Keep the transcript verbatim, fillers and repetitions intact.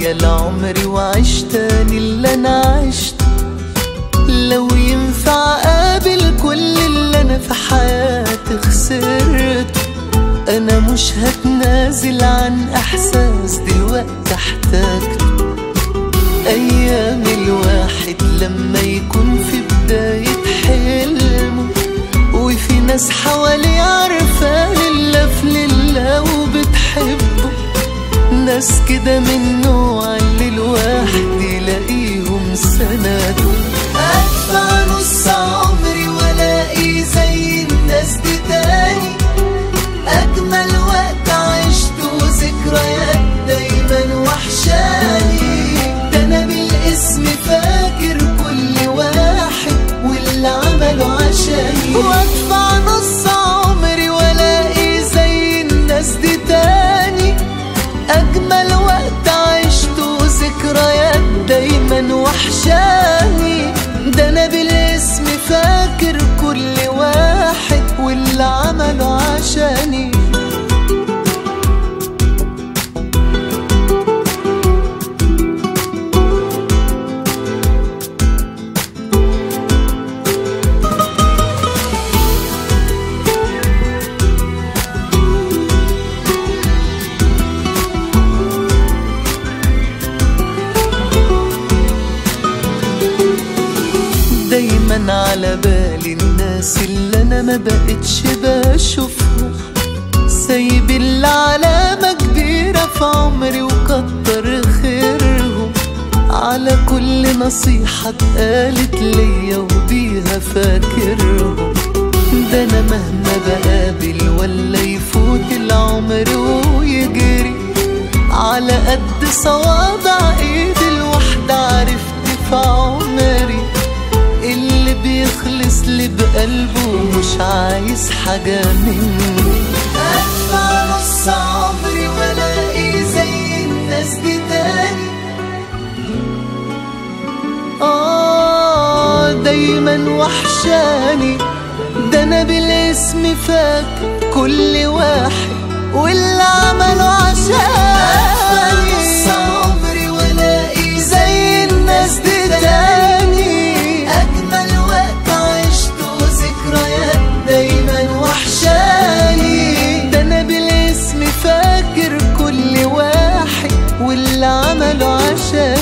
تخيل عمري وعيش تاني اللي انا عشته. لو ينفع اقابل كل اللي انا في حياتي خسرته، انا مش هتنازل عن احساس دلوقتي احتاجته. ايام الواحد لما يكون في بداية حلمه، وفي ناس حواليه عارفة لله في لله وبتحبه، ناس كده من نوع اللي الواحد يلاقيهم سنده. ادفع نص عمري والاقي زي الناس دي تاني، اجمل وقت عشته وذكريات دايما وحشاني. ده انا بالاسم فاكر كل واحد واللي عمله عشاني. وادفع نص عمري والاقي زي الناس دي تاني، اجمل وقت عشته وذكريات دايما وحشاني. ده انا بالاسم فاكر كل واحد واللي عمله عشاني. دايما على بالي الناس اللي انا ما بقتش بشوفهم، سايب اللي علامة كبيرة في عمري وكتر خيرهم. على كل نصيحة اتقالت ليا وبيها فاكرهم. ده انا مهما بقابل ولا يفوت العمر ويجري، على قد صوابع ايدي الواحدة عرفت في عمري اللي بيخلص لي بقلبه مش عايز حاجة مني. أدفع نص عمري والاقي زي الناس دي تاني، آه دايما وحشاني. ده أنا بالاسم فاكر كل واحد واللي عمله عشاني. أدفع نص عمري والاقي زي الناس دي تاني، أجمل وقت عشته وذكريات دايما وحشاني. ده أنا بالاسم فاكر كل واحد واللي عمله عشاني.